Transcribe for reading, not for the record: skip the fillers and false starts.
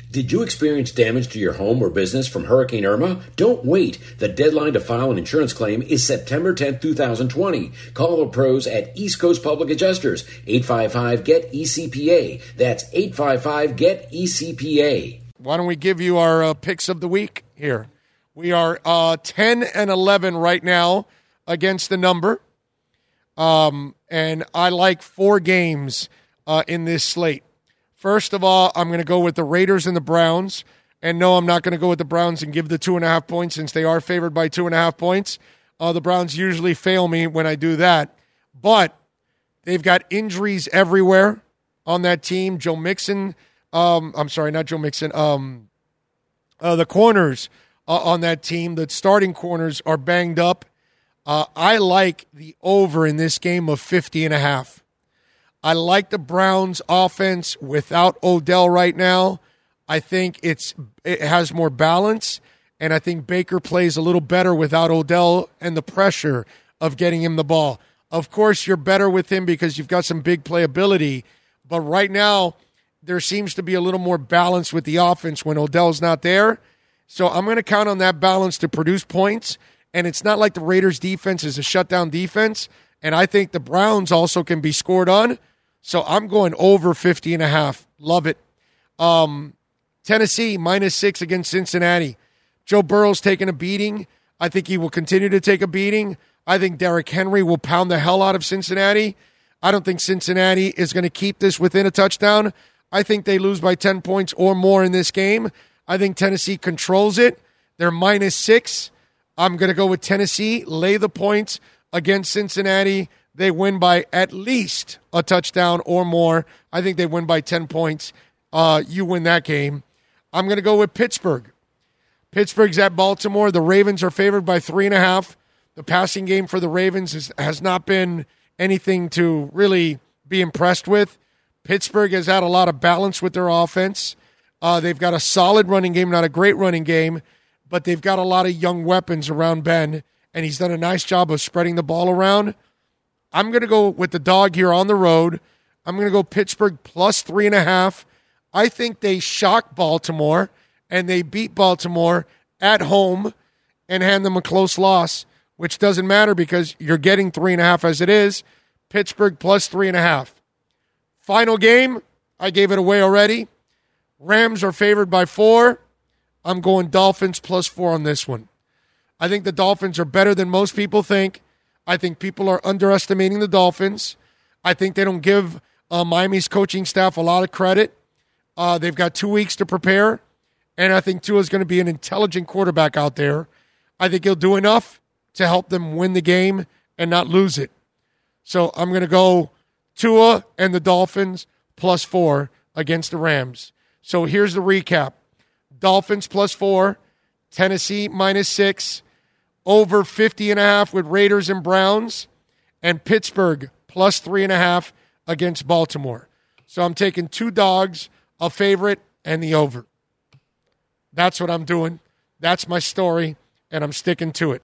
Did you experience damage to your home or business from Hurricane Irma? Don't wait. The deadline to file an insurance claim is September 10th, 2020. Call the pros at East Coast Public Adjusters, 855-GET-ECPA. That's 855-GET-ECPA. Why don't we give you our picks of the week here? We are 10 and 11 right now against the number. And I like 4 games in this slate. First of all, I'm going to go with the Raiders and the Browns. And no, I'm not going to go with the Browns and give the 2.5 points since they are favored by 2.5 points. The Browns usually fail me when I do that. But they've got injuries everywhere on that team. Joe Mixon, I'm sorry, not Joe Mixon. The corners on that team, the starting corners are banged up. I like the over in this game of 50.5. I like the Browns' offense without Odell right now. I think it has more balance, and I think Baker plays a little better without Odell and the pressure of getting him the ball. Of course, you're better with him because you've got some big playability, but right now there seems to be a little more balance with the offense when Odell's not there. So I'm going to count on that balance to produce points, and it's not like the Raiders' defense is a shutdown defense, and I think the Browns also can be scored on. So I'm going over 50.5. Love it. Tennessee, -6 against Cincinnati. Joe Burrow's taking a beating. I think he will continue to take a beating. I think Derrick Henry will pound the hell out of Cincinnati. I don't think Cincinnati is going to keep this within a touchdown. I think they lose by 10 points or more in this game. I think Tennessee controls it. They're -6. I'm going to go with Tennessee, lay the points against Cincinnati. They win by at least a touchdown or more. I think they win by 10 points. You win that game. I'm going to go with Pittsburgh. Pittsburgh's at Baltimore. The Ravens are favored by 3.5. The passing game for the Ravens has not been anything to really be impressed with. Pittsburgh has had a lot of balance with their offense. They've got a solid running game, not a great running game, but they've got a lot of young weapons around Ben, and he's done a nice job of spreading the ball around. I'm going to go with the dog here on the road. I'm going to go Pittsburgh plus 3.5. I think they shock Baltimore, and they beat Baltimore at home and hand them a close loss, which doesn't matter because you're getting 3.5 as it is. Pittsburgh plus 3.5. Final game, I gave it away already. Rams are favored by 4. I'm going Dolphins plus 4 on this one. I think the Dolphins are better than most people think. I think people are underestimating the Dolphins. I think they don't give Miami's coaching staff a lot of credit. They've got 2 weeks to prepare, and I think Tua is going to be an intelligent quarterback out there. I think he'll do enough to help them win the game and not lose it. So I'm going to go Tua and the Dolphins plus 4 against the Rams. So here's the recap. Dolphins plus 4, Tennessee -6, over 50.5 with Raiders and Browns, and Pittsburgh plus 3.5 against Baltimore. So I'm taking 2 dogs, a favorite, and the over. That's what I'm doing. That's my story, and I'm sticking to it.